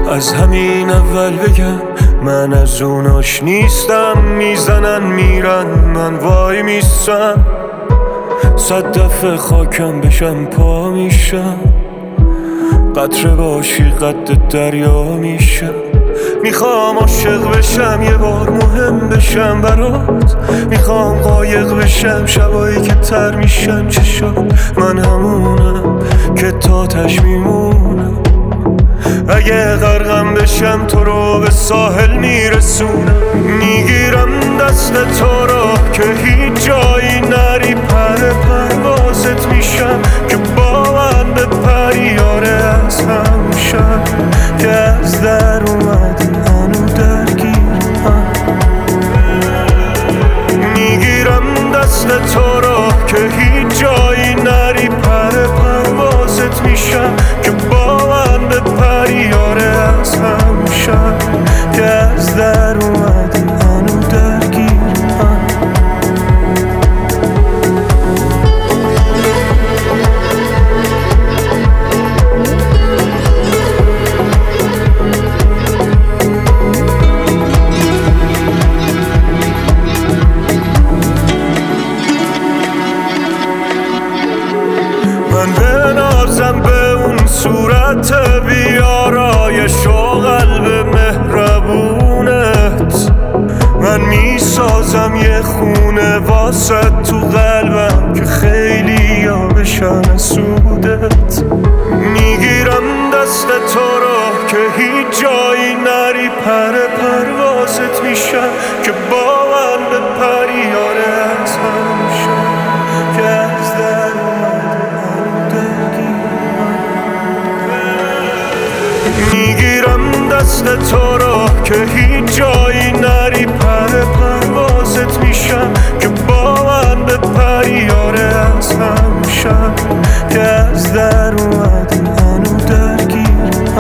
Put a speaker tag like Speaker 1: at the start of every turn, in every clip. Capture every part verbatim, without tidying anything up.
Speaker 1: از همین اول بگم من از اوناش نیستم. میزنن میرن من وای میستم، صد دفعه خاکم بشم پا میشم. قطره باشی قد دریا میشم. میخوام عاشق بشم یه بار مهم بشم برات. میخوام قایق بشم شبایی که تر میشن چشات. من همونم که تاتش میمونم. اگه غرقم بشم تو رو به ساحل میرسونم. میگیرم دست تو رو که هیچ جایی نری. پر پروازت میشم که با من به پریاره از همون شب که از در اومدی هنو درگیرم. میگیرم دست تو رو که هیچ جایی نری. پر پروازت میشم که با من به پریاره از همون شب که از در اومدی هنو درگیرم. من بنازم به اون صورت بیارایش و قلب مهربونت. من میسازم یه خونه واسه تو قلبم که خیلی ها بشن سودت. میگیرم دست تو رو که هیچ جایی نری. پر پروازت میشم که با من به پریاره از هم شد که از در میگیرم دست تو رو که هیچ جایی نری. پر پروازت میشم که با من به پریاره از هم شب که از در اومدی هنو درگیرم.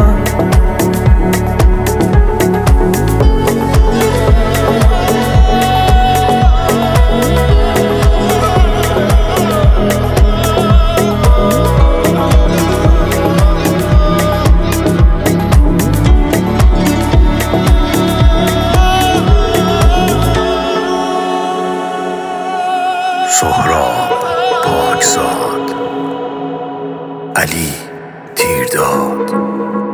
Speaker 2: سهراب پاکزاد، علی تیرداد.